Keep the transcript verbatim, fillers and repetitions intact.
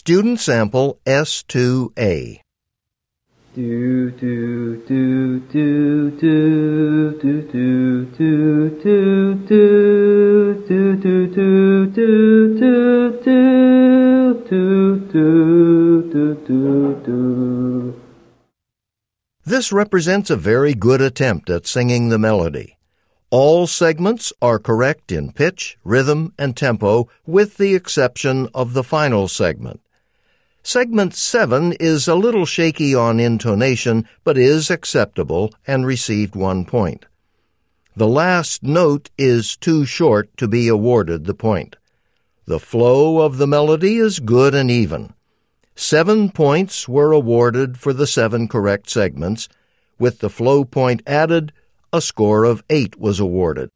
Student Sample S two A. Do do do do do do do do do do do do do do do do do do do. This represents a very good attempt at singing the melody. All segments are correct in pitch, rhythm, and tempo, with the exception of the final segment. Segment seven is a little shaky on intonation, but is acceptable and received one point. The last note is too short to be awarded the point. The flow of the melody is good and even. Seven points were awarded for the seven correct segments. With the flow point added, a score of eight was awarded.